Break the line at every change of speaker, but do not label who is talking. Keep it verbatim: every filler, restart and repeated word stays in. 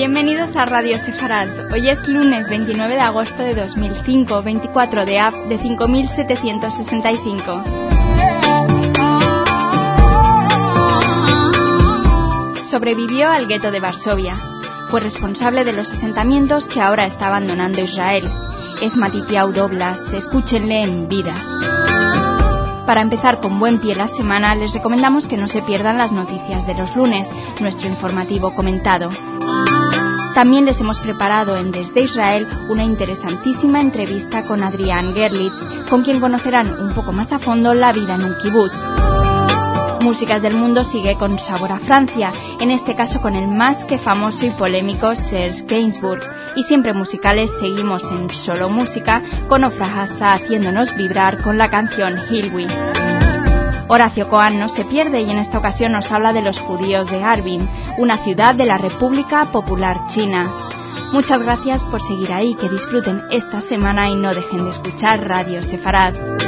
Bienvenidos a Radio Sefarad. Hoy es lunes veintinueve de agosto de dos mil cinco, veinticuatro de Av de cinco mil setecientos sesenta y cinco. Sobrevivió al gueto de Varsovia. Fue responsable de los asentamientos que ahora está abandonando Israel. Es Matityahu Doblas. Escúchenle en Vidas. Para empezar con buen pie la semana, les recomendamos que no se pierdan las noticias de los lunes, nuestro informativo comentado. También les hemos preparado en Desde Israel una interesantísima entrevista con Adrián Gerlitz, con quien conocerán un poco más a fondo la vida en un kibutz. Músicas del Mundo sigue con sabor a Francia, en este caso con el más que famoso y polémico Serge Gainsbourg. Y siempre musicales seguimos en Solo Música con Ofra Hassa haciéndonos vibrar con la canción Hilwi. Horacio Coan no se pierde y en esta ocasión nos habla de los judíos de Harbin, una ciudad de la República Popular China. Muchas gracias por seguir ahí, que disfruten esta semana y no dejen de escuchar Radio Sefarad.